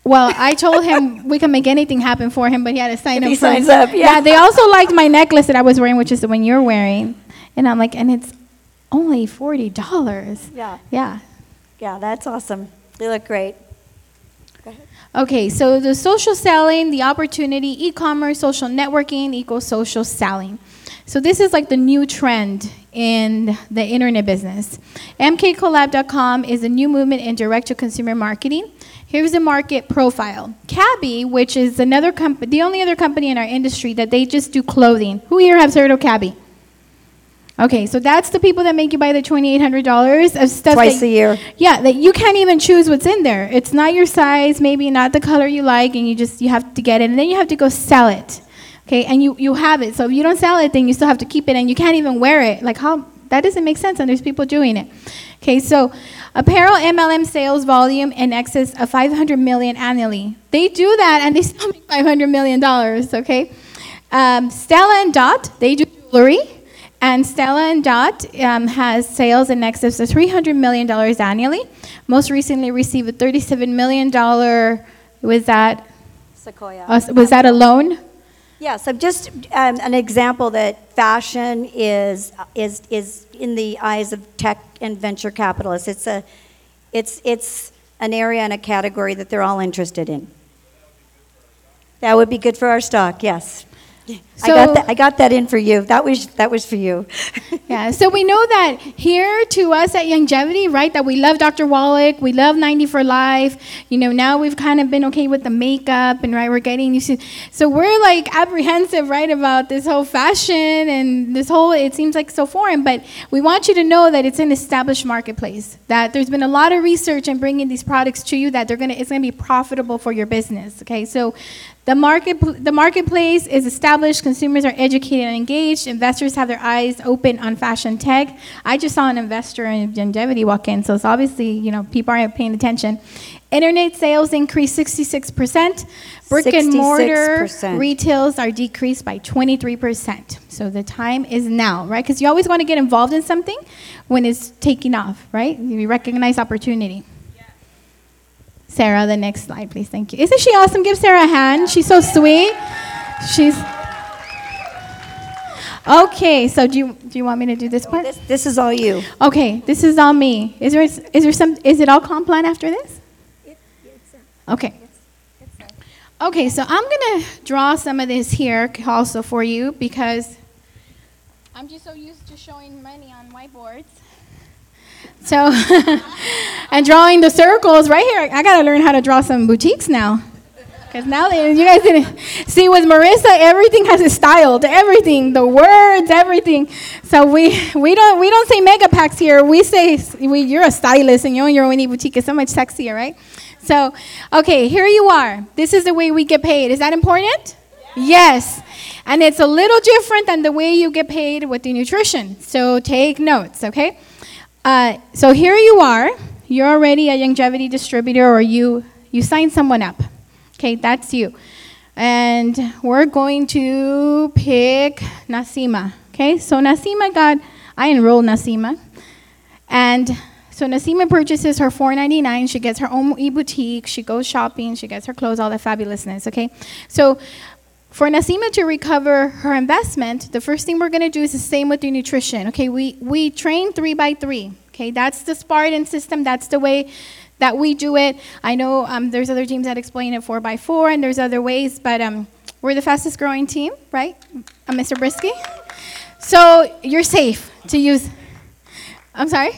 Well, I told him we can make anything happen for him, but he had to sign If up he first. signs up, yeah. They also liked my necklace that I was wearing, which is the one you're wearing. And I'm like, and it's only $40. Yeah. Yeah. Yeah, that's awesome. They look great. Go ahead. Okay, so the social selling, the opportunity, e-commerce, social networking equals social selling. So this is like the new trend in the internet business. MKCollab.com is a new movement in direct-to-consumer marketing. Here's the market profile. Cabby, which is another company, the only other company in our industry that they just do clothing. Who here has heard of Cabby? Okay, so that's the people that make you buy the $2,800 of stuff. Twice a year. Yeah, that you can't even choose what's in there. It's not your size, maybe not the color you like, and you have to get it, and then you have to go sell it. Okay, and you have it. So if you don't sell it, then you still have to keep it, and you can't even wear it. Like, how? That doesn't make sense, and there's people doing it. Okay, so apparel MLM sales volume in excess of $500 million annually. They do that, and they still make $500 million, okay? Stella and Dot, they do jewelry. And Stella and Dot has sales in excess of $300 million annually. Most recently received a $37 million, was that a loan? Yeah, so just an example that fashion is in the eyes of tech and venture capitalists. It's an area and a category that they're all interested in. That would be good for our stock, yes. So, I got that in for you. That was for you. Yeah, so we know that here to us at Longevity, right, that we love Dr. Wallach, we love 90 for Life. You know, now we've kind of been okay with the makeup, and right, we're getting used to. So we're like apprehensive, right, about this whole fashion and this whole, it seems like so foreign, but we want you to know that it's an established marketplace, that there's been a lot of research in bringing these products to you, that it's going to be profitable for your business, okay? So the marketplace is established, consumers are educated and engaged, investors have their eyes open on fashion tech. I just saw an investor in Longevity walk in, so it's obviously, you know, people aren't paying attention. Internet sales increased 66%. Brick and mortar 66%. retails are decreased by 23%. So the time is now, right? Because you always want to get involved in something when it's taking off, right? You recognize opportunity. Sarah, the next slide, please. Thank you. Isn't she awesome? Give Sarah a hand. She's so sweet. She's okay. So do you want me to do this part? This is all you. Okay, this is all me. Is there some? Is it all Complan after this? Okay. Okay, so I'm gonna draw some of this here also for you because I'm just so used to showing money on whiteboards. So, and drawing the circles right here. I got to learn how to draw some boutiques now. Because now you guys didn't see with Marissa, everything has a style to everything, the words, everything. So we don't say mega packs here. We say you're a stylist and you own your own boutique. It's so much sexier, right? So, okay, here you are. This is the way we get paid. Is that important? Yes. And it's a little different than the way you get paid with the nutrition. So take notes, okay? So here you are. You're already a Longevity distributor, or you signed someone up. Okay, that's you. And we're going to pick Nasima. Okay, so I enrolled Nasima. And so Nasima purchases her $4.99. She gets her own e-boutique. She goes shopping. She gets her clothes, all that fabulousness, okay? So for Nasima to recover her investment, the first thing we're going to do is the same with the nutrition. Okay, we train 3x3. Okay, that's the Spartan system. That's the way that we do it. I know there's other teams that explain it 4x4, and there's other ways, but we're the fastest growing team, right, Mr. Brisky? So you're safe to use. I'm sorry?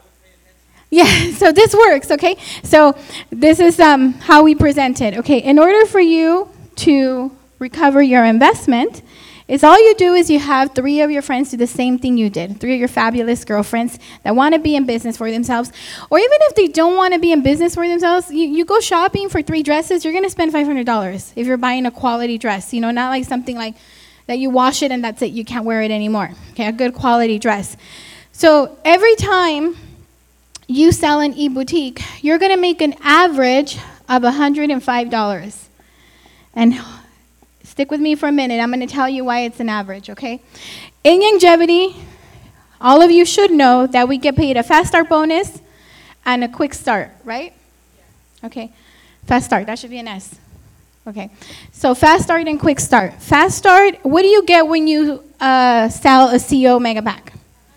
Yeah, so this works, okay? So this is how we present it. Okay, in order for you to recover your investment, is all you do is you have 3 of your friends do the same thing you did. 3 of your fabulous girlfriends that want to be in business for themselves. Or even if they don't want to be in business for themselves, you go shopping for 3 dresses, you're going to spend $500 if you're buying a quality dress. You know, not like something like that you wash it and that's it, you can't wear it anymore. Okay, a good quality dress. So every time you sell an e-boutique, you're going to make an average of $105. And stick with me for a minute. I'm going to tell you why it's an average, okay? In Longevity, all of you should know that we get paid a fast start bonus and a quick start, right? Okay. Fast Start, that should be an S. Okay, so Fast Start and Quick Start. Fast Start, what do you get when you sell a CO Mega Pack?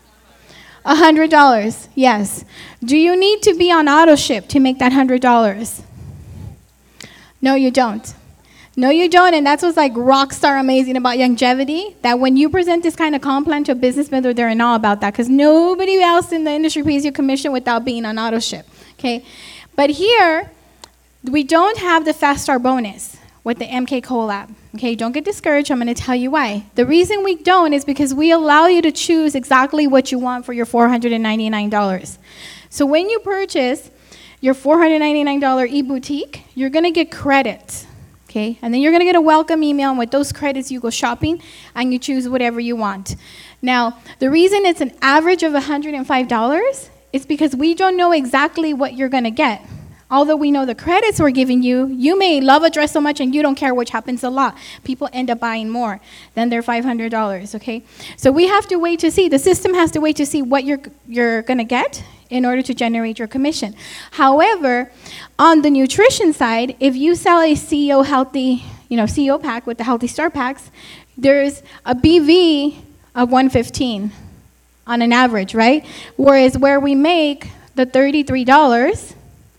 $100, yes. Do you need to be on auto ship to make that $100? No, you don't. No, you don't, and that's what's like rock star amazing about longevity, that when you present this kind of comp plan to a business builder, they're in awe about that, because nobody else in the industry pays you commission without being on auto ship, okay? But here, we don't have the Fast Start bonus with the MK collab, okay? Don't get discouraged, I'm gonna tell you why. The reason we don't is because we allow you to choose exactly what you want for your $499. So when you purchase your $499 e-boutique, you're gonna get credit. Okay, and then you're gonna get a welcome email, and with those credits you go shopping and you choose whatever you want. Now, the reason it's an average of $105 is because we don't know exactly what you're gonna get. Although we know the credits we're giving you, you may love a dress so much and you don't care, which happens a lot. People end up buying more than their $500, okay? So we have to wait to see, the system has to wait to see what you're gonna get in order to generate your commission. However, on the nutrition side, if you sell a CEO healthy, CEO pack with the Healthy Start packs, there's a BV of 115 on an average, right? Whereas where we make the $33,